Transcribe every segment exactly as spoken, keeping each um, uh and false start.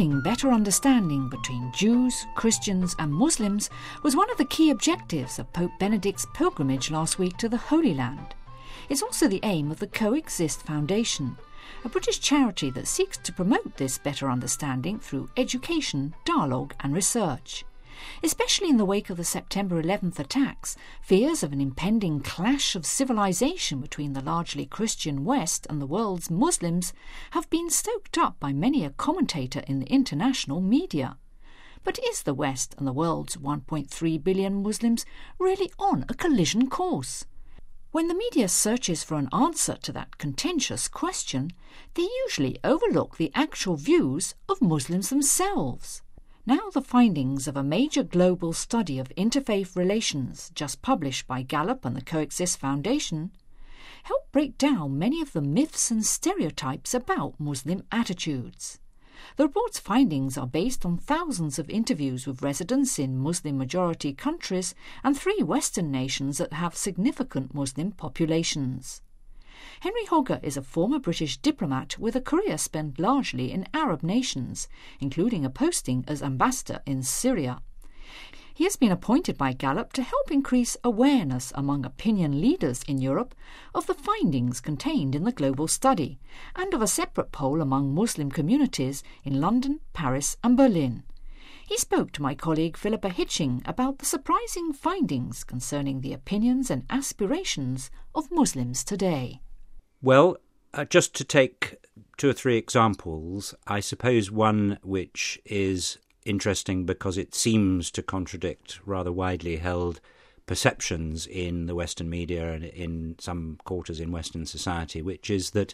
Promoting better understanding between Jews, Christians and Muslims was one of the key objectives of Pope Benedict's pilgrimage last week to the Holy Land. It's also the aim of the Coexist Foundation, a British charity that seeks to promote this better understanding through education, dialogue and research. Especially in the wake of the September eleventh attacks, fears of an impending clash of civilization between the largely Christian West and the world's Muslims have been stoked up by many a commentator in the international media. But is the West and the world's one point three billion Muslims really on a collision course? When the media searches for an answer to that contentious question, they usually overlook the actual views of Muslims themselves. Now the findings of a major global study of interfaith relations just published by Gallup and the Coexist Foundation help break down many of the myths and stereotypes about Muslim attitudes. The report's findings are based on thousands of interviews with residents in Muslim-majority countries and three Western nations that have significant Muslim populations. Henry Hogger is a former British diplomat with a career spent largely in Arab nations, including a posting as ambassador in Syria. He has been appointed by Gallup to help increase awareness among opinion leaders in Europe of the findings contained in the global study, and of a separate poll among Muslim communities in London, Paris and Berlin. He spoke to my colleague Philippa Hitching about the surprising findings concerning the opinions and aspirations of Muslims today. Well, uh, just to take two or three examples, I suppose one which is interesting because it seems to contradict rather widely held perceptions in the Western media and in some quarters in Western society, which is that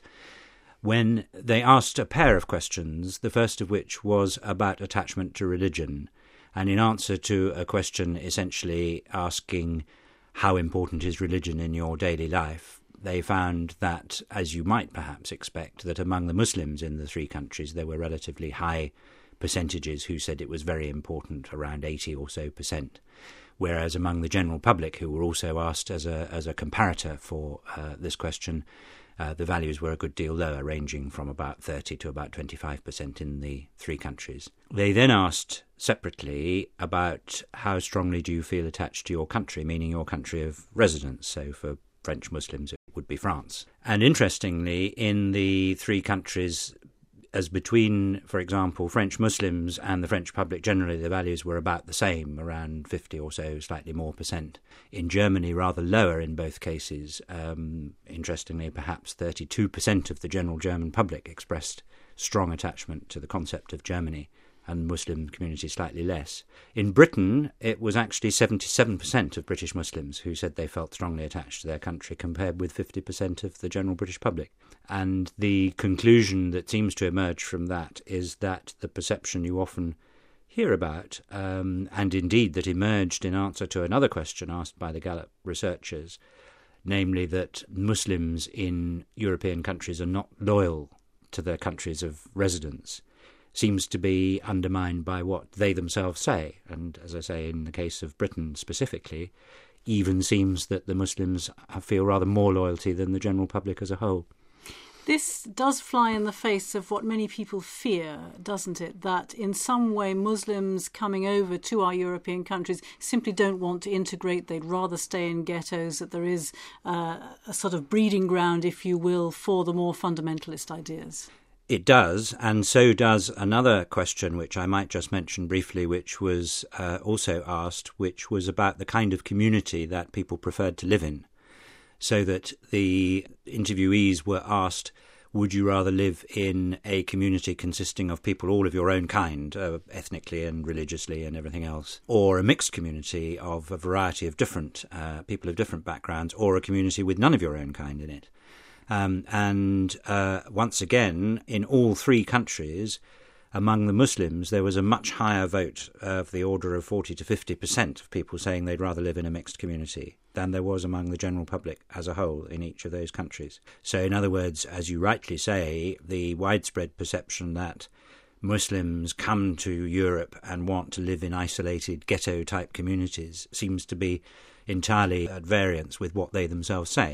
when they asked a pair of questions, the first of which was about attachment to religion, and in answer to a question essentially asking how important is religion in your daily life, they found that, as you might perhaps expect, that among the Muslims in the three countries there were relatively high percentages who said it was very important, around eighty or so percent, whereas among the general public, who were also asked as a as a comparator for uh, this question, uh, the values were a good deal lower, ranging from about thirty to about twenty-five percent in the three countries. They then asked separately about how strongly do you feel attached to your country, meaning your country of residence. So for French Muslims, it would be France. And interestingly, in the three countries, as between, for example, French Muslims and the French public generally, the values were about the same, around fifty or so, slightly more percent. In Germany, rather lower in both cases. Um, interestingly, perhaps thirty-two percent of the general German public expressed strong attachment to the concept of Germany, and Muslim community slightly less. In Britain, it was actually seventy-seven percent of British Muslims who said they felt strongly attached to their country, compared with fifty percent of the general British public. And the conclusion that seems to emerge from that is that the perception you often hear about, um, and indeed that emerged in answer to another question asked by the Gallup researchers, namely that Muslims in European countries are not loyal to their countries of residence, seems to be undermined by what they themselves say. And as I say, in the case of Britain specifically, even seems that the Muslims feel rather more loyalty than the general public as a whole. This does fly in the face of what many people fear, doesn't it? That in some way Muslims coming over to our European countries simply don't want to integrate. They'd rather stay in ghettos, that there is uh, a sort of breeding ground, if you will, for the more fundamentalist ideas. It does, and so does another question, which I might just mention briefly, which was uh, also asked, which was about the kind of community that people preferred to live in. So that the interviewees were asked, would you rather live in a community consisting of people all of your own kind, uh, ethnically and religiously and everything else, or a mixed community of a variety of different uh, people of different backgrounds, or a community with none of your own kind in it? Um, and uh, once again, in all three countries, among the Muslims, there was a much higher vote of the order of forty to fifty percent of people saying they'd rather live in a mixed community than there was among the general public as a whole in each of those countries. So in other words, as you rightly say, the widespread perception that Muslims come to Europe and want to live in isolated ghetto-type communities seems to be entirely at variance with what they themselves say.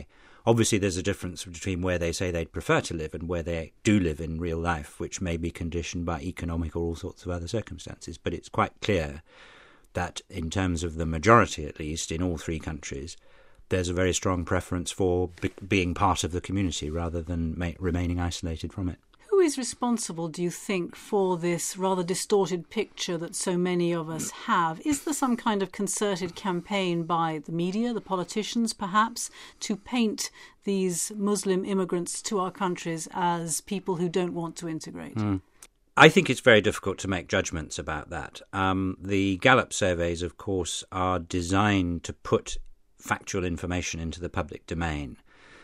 Obviously, there's a difference between where they say they'd prefer to live and where they do live in real life, which may be conditioned by economic or all sorts of other circumstances. But it's quite clear that in terms of the majority, at least, in all three countries, there's a very strong preference for be- being part of the community rather than ma- remaining isolated from it. Who is responsible, do you think, for this rather distorted picture that so many of us have? Is there some kind of concerted campaign by the media, the politicians perhaps, to paint these Muslim immigrants to our countries as people who don't want to integrate? Mm. I think it's very difficult to make judgments about that. Um, the Gallup surveys, of course, are designed to put factual information into the public domain.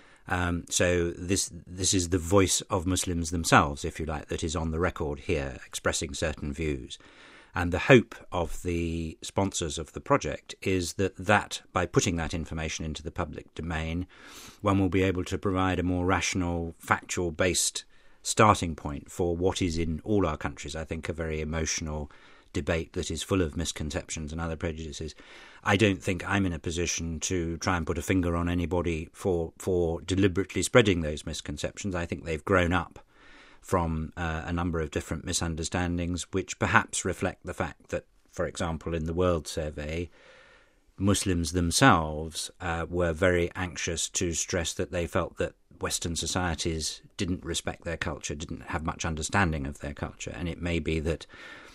Um, so this this is the voice of Muslims themselves, if you like, that is on the record here, expressing certain views. And the hope of the sponsors of the project is that, that by putting that information into the public domain, one will be able to provide a more rational, factual-based starting point for what is in all our countries, I think, a very emotional debate that is full of misconceptions and other prejudices. I don't think I'm in a position to try and put a finger on anybody for for deliberately spreading those misconceptions. I think they've grown up from uh, a number of different misunderstandings, which perhaps reflect the fact that, for example, in the World Survey, Muslims themselves uh, were very anxious to stress that they felt that Western societies didn't respect their culture, didn't have much understanding of their culture. And it may be that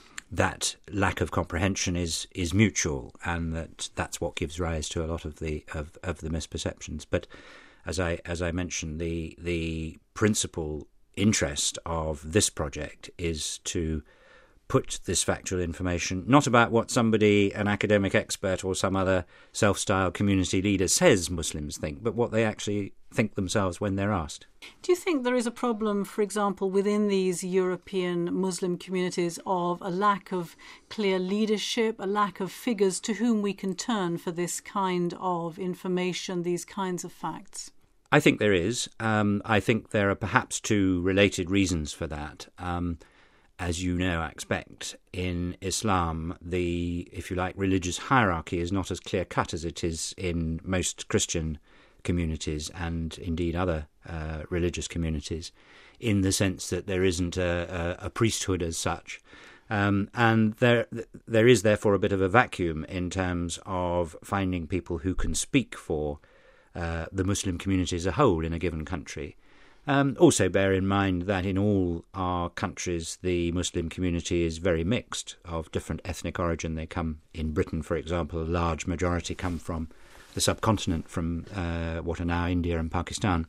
that lack of comprehension is is mutual, and that that's what gives rise to a lot of the of, of the misperceptions. But as I as I mentioned, the the principal interest of this project is to put this factual information, not about what somebody, an academic expert or some other self-styled community leader says Muslims think, but what they actually think themselves when they're asked. Do you think there is a problem, for example, within these European Muslim communities of a lack of clear leadership, a lack of figures to whom we can turn for this kind of information, these kinds of facts? I think there is. Um, I think there are perhaps two related reasons for that. Um, As you know, I expect, in Islam, the, if you like, religious hierarchy is not as clear-cut as it is in most Christian communities and indeed other uh, religious communities, in the sense that there isn't a, a, a priesthood as such. Um, and there there is therefore a bit of a vacuum in terms of finding people who can speak for uh, the Muslim community as a whole in a given country. Um, also bear in mind that in all our countries the Muslim community is very mixed, of different ethnic origin. They come, in Britain for example, a large majority come from the subcontinent, from uh, what are now India and Pakistan.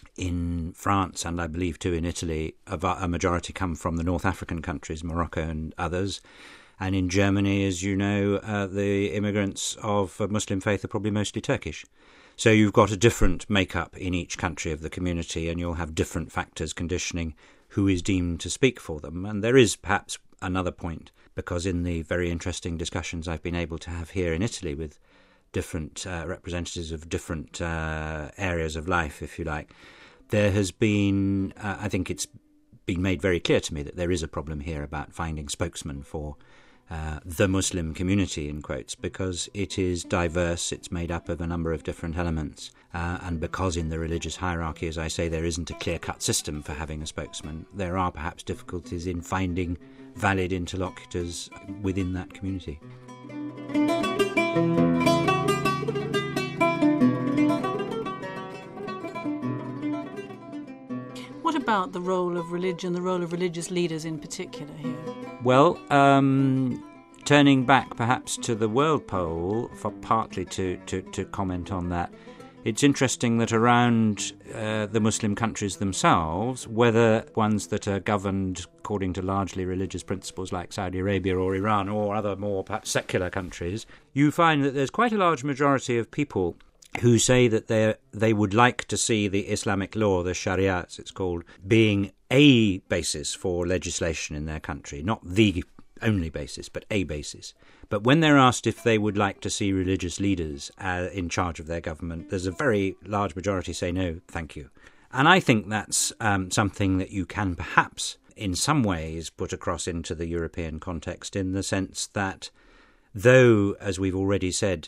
In France, and I believe too in Italy, a, a majority come from the North African countries, Morocco and others. And in Germany, as you know, uh, the immigrants of Muslim faith are probably mostly Turkish. So you've got a different makeup in each country of the community, and you'll have different factors conditioning who is deemed to speak for them. And there is perhaps another point, because in the very interesting discussions I've been able to have here in Italy with different uh, representatives of different uh, areas of life, if you like, there has been, uh, I think it's been made very clear to me that there is a problem here about finding spokesmen for Uh, the Muslim community, in quotes, because it is diverse, it's made up of a number of different elements, uh, and because in the religious hierarchy, as I say, there isn't a clear-cut system for having a spokesman, there are perhaps difficulties in finding valid interlocutors within that community. What about the role of religion, the role of religious leaders in particular here? Well, um, turning back perhaps to the World Poll, for partly to, to, to comment on that, it's interesting that around uh, the Muslim countries themselves, whether ones that are governed according to largely religious principles like Saudi Arabia or Iran or other more perhaps secular countries, you find that there's quite a large majority of people who say that they they would like to see the Islamic law, the Sharia as it's called, being a basis for legislation in their country, not the only basis, but a basis. But when they're asked if they would like to see religious leaders uh, in charge of their government, there's a very large majority say no, thank you. And I think that's um, something that you can perhaps in some ways put across into the European context, in the sense that though, as we've already said,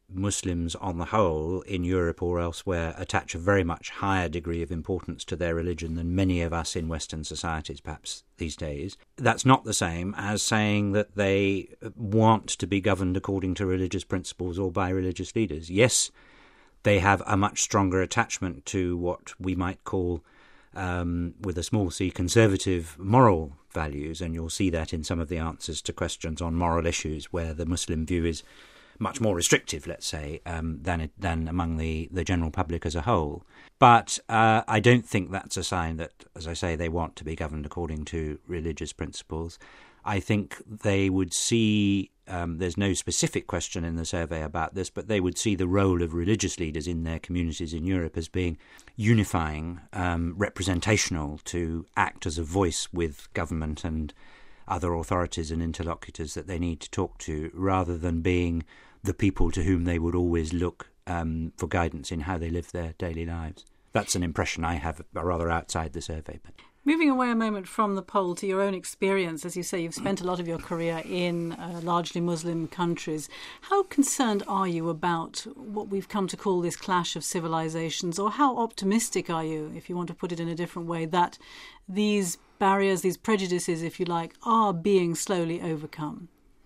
Muslims on the whole in Europe or elsewhere attach a very much higher degree of importance to their religion than many of us in Western societies perhaps these days. That's not the same as saying that they want to be governed according to religious principles or by religious leaders. Yes, they have a much stronger attachment to what we might call, um, with a small c, conservative moral values, and you'll see that in some of the answers to questions on moral issues where the Muslim view is much more restrictive, let's say, um, than it, than among the, the general public as a whole. But uh, I don't think that's a sign that, as I say, they want to be governed according to religious principles. I think they would see, um, there's no specific question in the survey about this, but they would see the role of religious leaders in their communities in Europe as being unifying, um, representational, to act as a voice with government and other authorities and interlocutors that they need to talk to, rather than being the people to whom they would always look um, for guidance in how they live their daily lives. That's an impression I have, rather outside the survey. But moving away a moment from the poll to your own experience, as you say, you've spent a lot of your career in uh, largely Muslim countries. How concerned are you about what we've come to call this clash of civilizations, or how optimistic are you, if you want to put it in a different way, that these barriers, these prejudices, if you like, are being slowly overcome?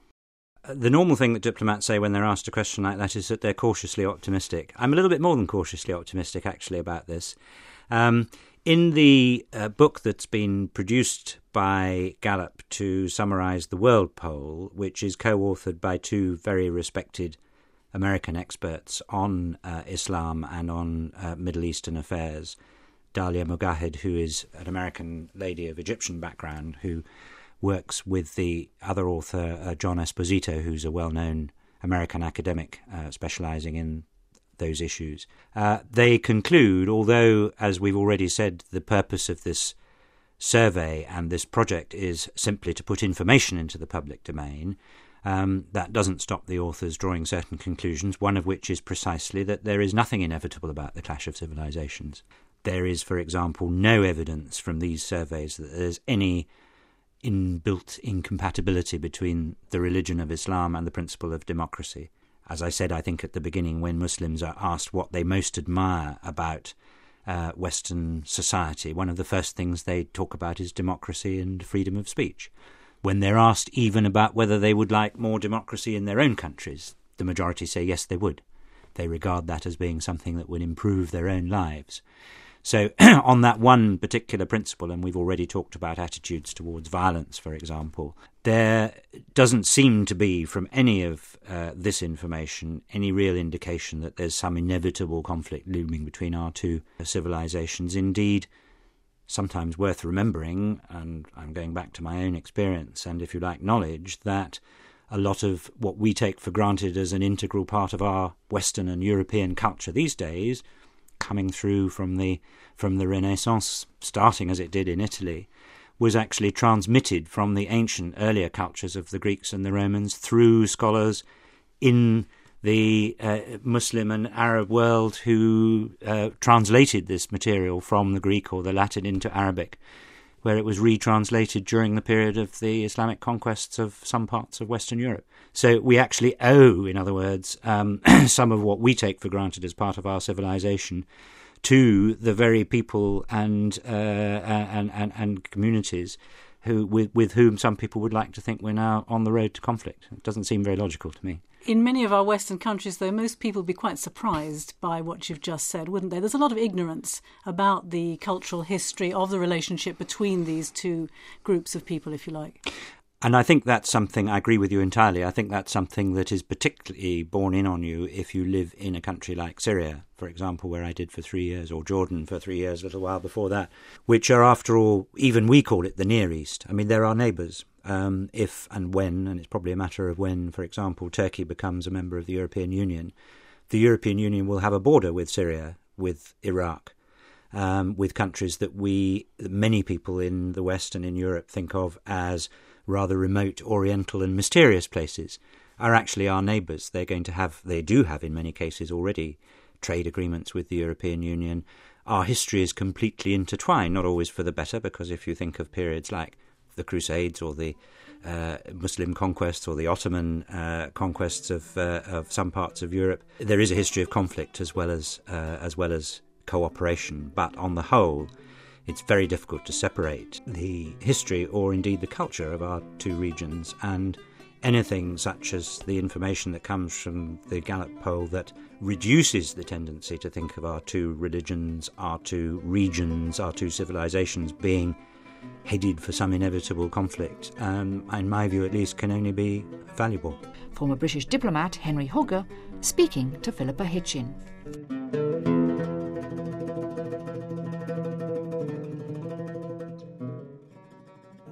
The normal thing that diplomats say when they're asked a question like that is that they're cautiously optimistic. I'm a little bit more than cautiously optimistic, actually, about this. Um, in the uh, book that's been produced by Gallup to summarise the World Poll, which is co-authored by two very respected American experts on uh, Islam and on uh, Middle Eastern affairs, Dalia Mogahed, who is an American lady of Egyptian background, who works with the other author, uh, John Esposito, who's a well-known American academic uh, specialising in those issues. Uh, they conclude, although, as we've already said, the purpose of this survey and this project is simply to put information into the public domain, um, that doesn't stop the authors drawing certain conclusions, one of which is precisely that there is nothing inevitable about the clash of civilizations. There is, for example, no evidence from these surveys that there's any inbuilt incompatibility between the religion of Islam and the principle of democracy. As I said, I think at the beginning, when Muslims are asked what they most admire about uh, Western society, one of the first things they talk about is democracy and freedom of speech. When they're asked even about whether they would like more democracy in their own countries, the majority say yes, they would. They regard that as being something that would improve their own lives. So on that one particular principle, and we've already talked about attitudes towards violence, for example, there doesn't seem to be, from any of uh, this information, any real indication that there's some inevitable conflict looming between our two civilizations. Indeed, sometimes worth remembering, and I'm going back to my own experience and, if you like, knowledge, that a lot of what we take for granted as an integral part of our Western and European culture these days, coming through from the from the Renaissance, starting as it did in Italy, was actually transmitted from the ancient earlier cultures of the Greeks and the Romans through scholars in the uh, Muslim and Arab world who uh, translated this material from the Greek or the Latin into Arabic, where it was retranslated during the period of the Islamic conquests of some parts of Western Europe. So we actually owe, in other words, um, some of what we take for granted as part of our civilization to the very people and uh, and, and and communities who with, with whom some people would like to think we're now on the road to conflict. It doesn't seem very logical to me. In many of our Western countries, though, most people would be quite surprised by what you've just said, wouldn't they? There's a lot of ignorance about the cultural history of the relationship between these two groups of people, if you like. And I think that's something, I agree with you entirely, I think that's something that is particularly borne in on you if you live in a country like Syria, for example, where I did for three years, or Jordan for three years, a little while before that, which are, after all, even we call it the Near East. I mean, they're our neighbours. Um, if and when, and it's probably a matter of when, for example, Turkey becomes a member of the European Union, the European Union will have a border with Syria, with Iraq, um, with countries that we, many people in the West and in Europe think of as rather remote, oriental and mysterious places, are actually our neighbours. They're going to have, they do have in many cases already, trade agreements with the European Union. Our history is completely intertwined, not always for the better, because if you think of periods like the Crusades or the uh, Muslim conquests or the Ottoman uh, conquests of uh, of some parts of Europe. There is a history of conflict as well as uh, as well as cooperation, but on the whole, it's very difficult to separate the history or indeed the culture of our two regions, and anything such as the information that comes from the Gallup poll that reduces the tendency to think of our two religions, our two regions, our two civilizations being headed for some inevitable conflict, um, in my view at least, can only be valuable. Former British diplomat Henry Hogger speaking to Philippa Hitchin.